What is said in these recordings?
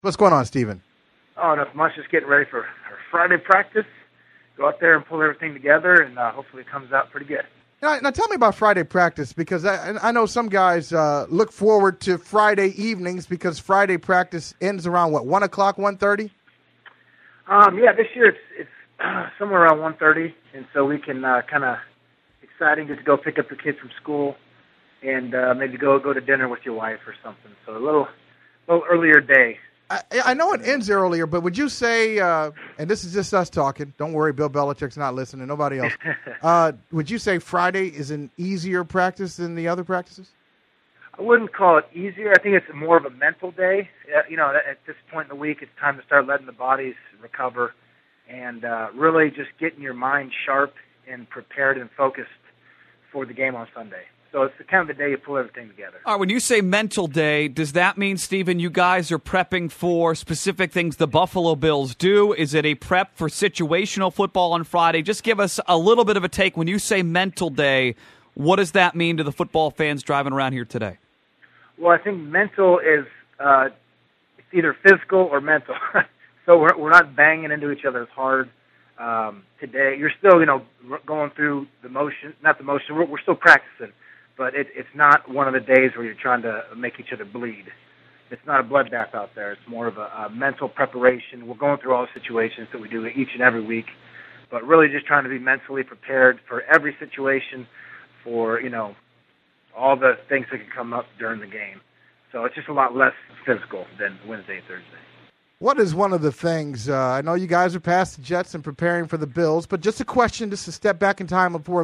What's going on, Steven? Oh, not much. Just getting ready for our Friday practice. Go out there and pull everything together, and hopefully it comes out pretty good. Now tell me about Friday practice, because I know some guys look forward to Friday evenings because Friday practice ends around, 1 o'clock, 1:30? Yeah, this year it's somewhere around 1:30, and so we can kind of exciting just to go pick up your kids from school and maybe go to dinner with your wife or something. So a little earlier day. I know it ends earlier, but would you say, and this is just us talking, don't worry, Bill Belichick's not listening, nobody else. Would you say Friday is an easier practice than the other practices? I wouldn't call it easier. I think it's more of a mental day. At this point in the week, it's time to start letting the bodies recover and really just getting your mind sharp and prepared and focused for the game on Sunday. So it's the kind of the day you pull everything together. All right, when you say mental day, does that mean, Stephen, you guys are prepping for specific things the Buffalo Bills do? Is it a prep for situational football on Friday? Just give us a little bit of a take. When you say mental day, what does that mean to the football fans driving around here today? Well, I think mental is it's either physical or mental. So we're not banging into each other as hard today. You're still, going through the motion, not the motion. We're still practicing. But it's not one of the days where you're trying to make each other bleed. It's not a bloodbath out there. It's more of a mental preparation. We're going through all the situations that we do each and every week, but really just trying to be mentally prepared for every situation, for all the things that can come up during the game. So it's just a lot less physical than Wednesday and Thursday. What is one of the things, I know you guys are past the Jets and preparing for the Bills, but just a question, just to step back in time for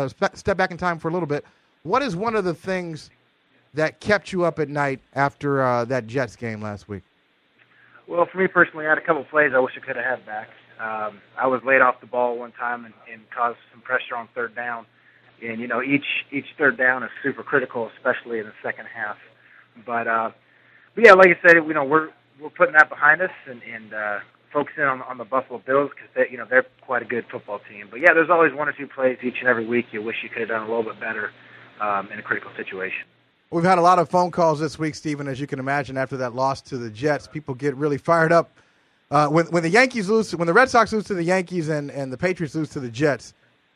a little bit. What is one of the things that kept you up at night after that Jets game last week? Well, for me personally, I had a couple of plays I wish I could have had back. I was laid off the ball one time and caused some pressure on third down. And, each third down is super critical, especially in the second half. But yeah, like I said, we're putting that behind us and focusing on the Buffalo Bills because they're quite a good football team. But, yeah, there's always one or two plays each and every week you wish you could have done a little bit better in a critical situation. We've had a lot of phone calls this week, Stephen, as you can imagine, after that loss to the Jets. People get really fired up. When the Yankees lose, when the Red Sox lose to the Yankees and the Patriots lose to the Jets,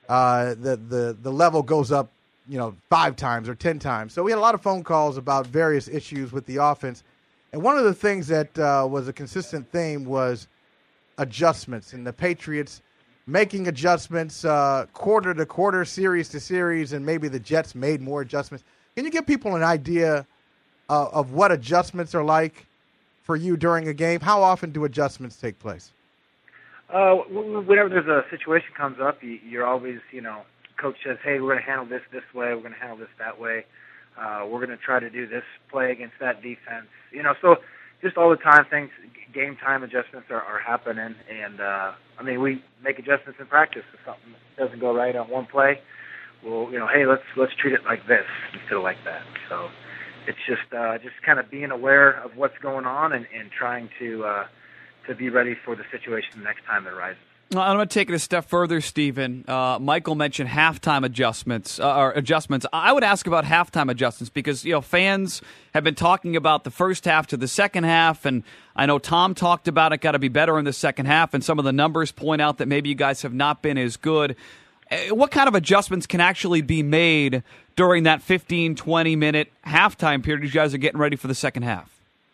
the level goes up, 5 times or 10 times. So we had a lot of phone calls about various issues with the offense. And one of the things that was a consistent theme was adjustments, and the Patriots making adjustments quarter to quarter, series to series, and maybe the Jets made more adjustments. Can you give people an idea of what adjustments are like for you during a game? How often do adjustments take place? Whenever there's a situation comes up, you're always, coach says, hey, we're going to handle this way, we're going to handle this that way. We're going to try to do this play against that defense. So just all the time things, game time adjustments are happening. And, we make adjustments in practice. If something doesn't go right on one play, well, hey, let's treat it like this instead of like that. So it's just kind of being aware of what's going on and trying to be ready for the situation the next time it arises. I'm going to take it a step further, Stephen. Michael mentioned halftime adjustments. I would ask about halftime adjustments because fans have been talking about the first half to the second half, and I know Tom talked about it got to be better in the second half, and some of the numbers point out that maybe you guys have not been as good. What kind of adjustments can actually be made during that 15, 20-minute halftime period as you guys are getting ready for the second half?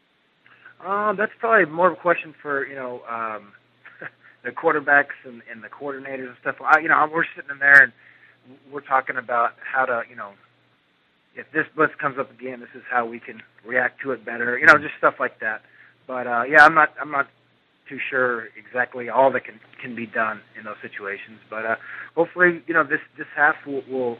That's probably more of a question for the quarterbacks and the coordinators and stuff. We're sitting in there and we're talking about how to, if this blitz comes up again, this is how we can react to it better. Just stuff like that. But yeah, I'm not too sure exactly all that can be done in those situations. But hopefully, this half we'll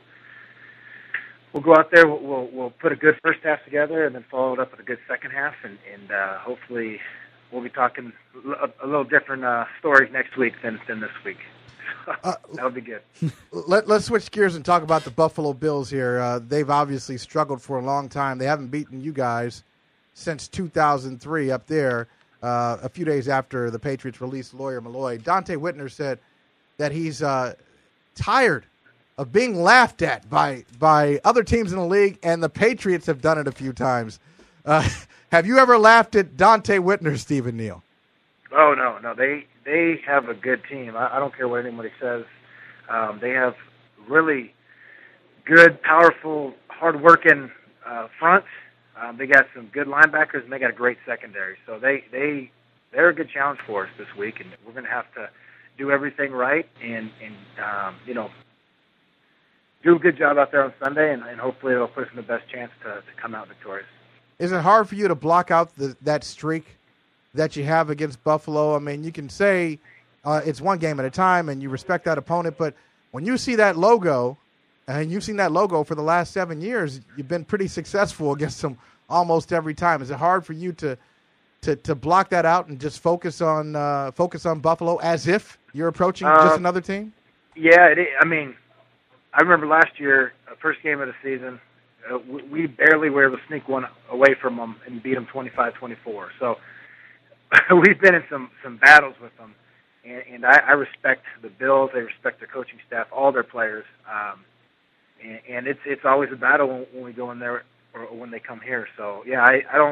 go out there. We'll put a good first half together and then follow it up with a good second half, and hopefully we'll be talking a little different stories next week than this week. That'll be good. Let's switch gears and talk about the Buffalo Bills here. They've obviously struggled for a long time. They haven't beaten you guys since 2003 up there, a few days after the Patriots released Lawyer Malloy. Dante Whitner said that he's tired of being laughed at by other teams in the league, and the Patriots have done it a few times. Have you ever laughed at Dante Whitner, Stephen Neal? Oh no, they have a good team. I don't care what anybody says. They have really good, powerful, hard-working front. They got some good linebackers, and they got a great secondary. So they're a good challenge for us this week, and we're going to have to do everything right and do a good job out there on Sunday, and hopefully it'll put us in the best chance to come out victorious. Is it hard for you to block out that streak that you have against Buffalo? I mean, you can say it's one game at a time and you respect that opponent, but when you see that logo, and you've seen that logo for the last 7 years, you've been pretty successful against them almost every time. Is it hard for you to block that out and just focus on Buffalo as if you're approaching just another team? Yeah, I mean, I remember last year, first game of the season, we barely were able to sneak one away from them and beat them 25-24. So we've been in some battles with them, and I respect the Bills. I respect their coaching staff, all their players, and it's always a battle when we go in there or when they come here. So yeah,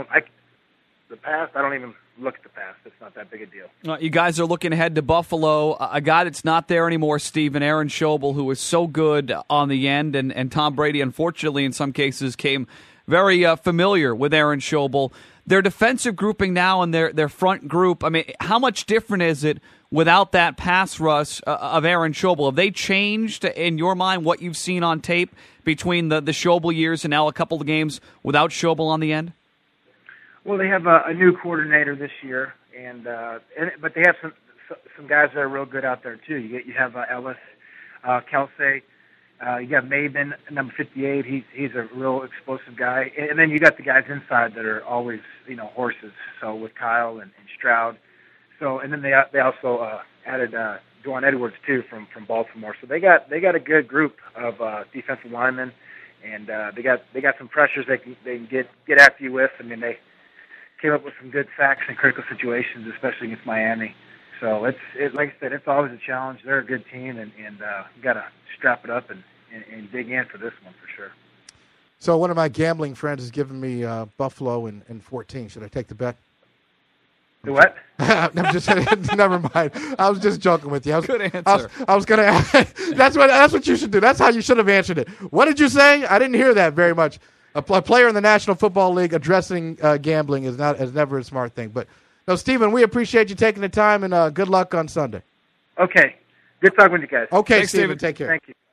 the past, I don't even look at the past. It's not that big a deal. You guys are looking ahead to Buffalo. A guy that's not there anymore, Stephen, Aaron Schobel, who was so good on the end, and Tom Brady, unfortunately, in some cases, came very familiar with Aaron Schobel. Their defensive grouping now and their front group, I mean, how much different is it without that pass rush of Aaron Schobel? Have they changed, in your mind, what you've seen on tape between the Schobel years and now a couple of games without Schobel on the end? Well, they have a new coordinator this year, but they have some guys that are real good out there too. You have Ellis, Kelsey, you got Maben, number 58. He's a real explosive guy, and then you got the guys inside that are always horses. So with Kyle and Stroud, and then they also added Dwan Edwards too from Baltimore. So they got a good group of defensive linemen, and they got some pressures they can get after you with. I mean they came up with some good sacks in critical situations, especially against Miami. So like I said, it's always a challenge. They're a good team, and you got to strap it up and dig in for this one for sure. So one of my gambling friends has given me Buffalo in 14. Should I take the bet? The what? I'm just never mind. I was just joking with you. Good answer. I was going to. That's what you should do. That's how you should have answered it. What did you say? I didn't hear that very much. A player in the National Football League addressing gambling is never a smart thing. But no, Stephen, we appreciate you taking the time, and good luck on Sunday. Okay. Good talking with you guys. Okay, Thanks, Stephen. Take care. Thank you.